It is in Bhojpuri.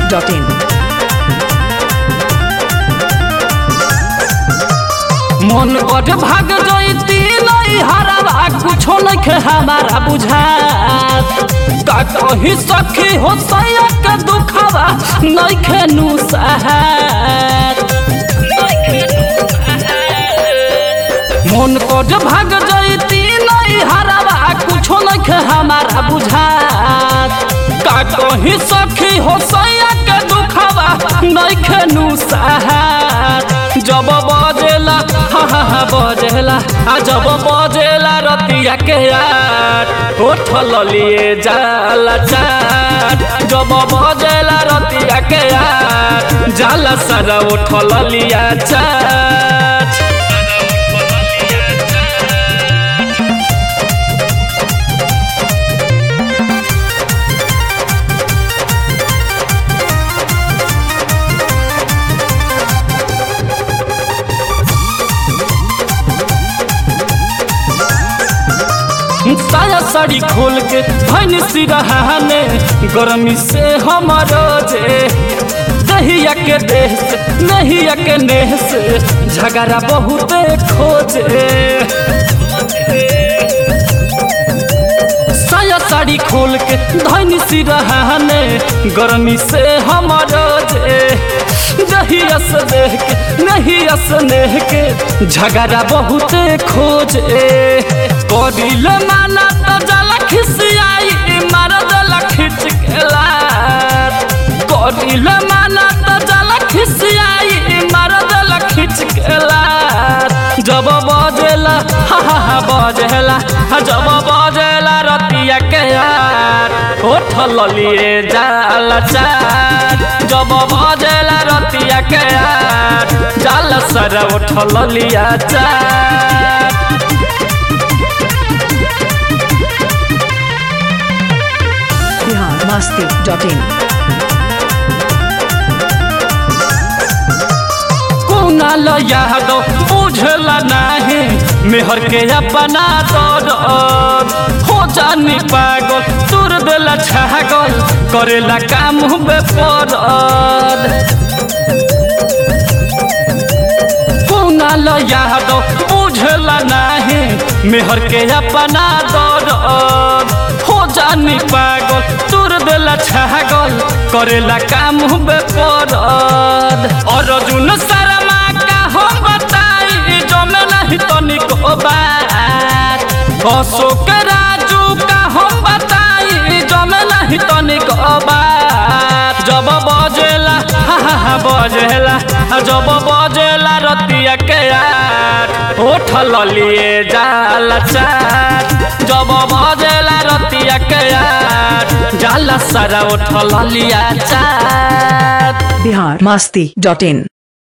biharmasti.in मन बड़ भाग जैती नहीं हरावा कुछो नहीं हमारा बुझात का कही सखी हो सैया के दुखवा नहीं खेनु सहात मन बड़ भाग जैती नहीं हरावा कुछो नहीं हमारा बुझात का कही सखी हो सैया के दुखवा नहीं खेनु सहात जब बजेला हा बजेला जब बजेला रतिया के यार उठल लिए जाला चाट जब बजेला रतिया के यार जाला सारा उठल लिया चाट साया साड़ी खोल के धन सिरहाने गर्मी से हमारो जे दहिया के देह से नहिया के नेह से झगड़ा बहुत खोजे साया साड़ी खोल के धन सिरहाने गर्मी से हमारो जे दहिया से देह के नहिया से नेह के झगड़ा बहुत खोजे करिल माना तो जला खिसियाई मार दला खिच के लात करिल माना तो जला खिसियाई मार दला खिच के लात जब बजेला हा बजेला जब बजेला रतिया के यार उठल लिए जाला चाट जब बजेला रतिया के यार जाला सारा उठल लिया चाट biharmasti.in कुनाल यादो बुझला नहीं मेहर के अपना दर्द हो जानी पागल तुर देला छागल करेला काम बेपरद कुनाल यादो बुझला नहीं मेहर के अपना दर्द हो जानी पागल तुर देला छागल करेला काम बेपरद अर्जुन शर्मा का हम बताई जमे नहीं तनिक बात अशोक राजू का हम बताई जमे नहीं तनिक बात जब बजेला हा बजेला जब बजेला रतिया के यार उठल लिए जाला चाट जब बजेला रतिया के यार जाला सारा उठल लिया चाट biharmasti.in